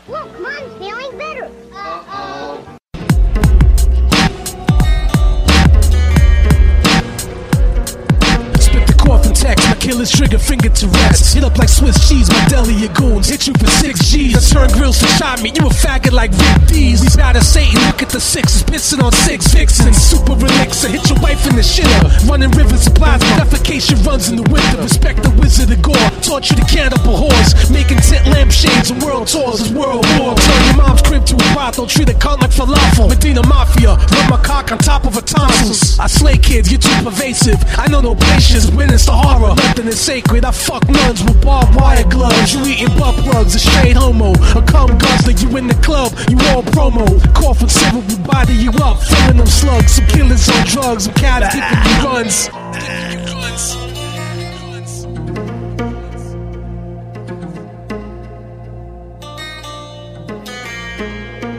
Look, Mom's feeling better. Uh-oh. Coffin text, my killer's trigger finger to rest. Hit up like Swiss cheese, my deli your goons. Hit you for 6 G's. I turn grills to shot me, you a faggot like Rick D's. We bout to Satan, look at the sixes, pissing on 6 fixins. Super elixir, hit your wife in the shitter. Running rivers of plasma, defecation runs in the winter. Respect the wizard of gore, taught you to cannibal whores. Making tent lampshades and world tours is world war. Turn your mom's crib to a brothel, treat a cunt like falafel. Medina Mafia, rub my cock on top of her tonsils. I slay kids, you're too pervasive. I know no patience, witness the horror. Nothing is sacred, I fuck nuns with barbed wire gloves. You eating butt plugs, a straight homo. A cum guzzler, you in the club, you all promo. Coffin syrup will body you up, filling them slugs. Some killers on drugs, some cats giving you guns. Giving you guns.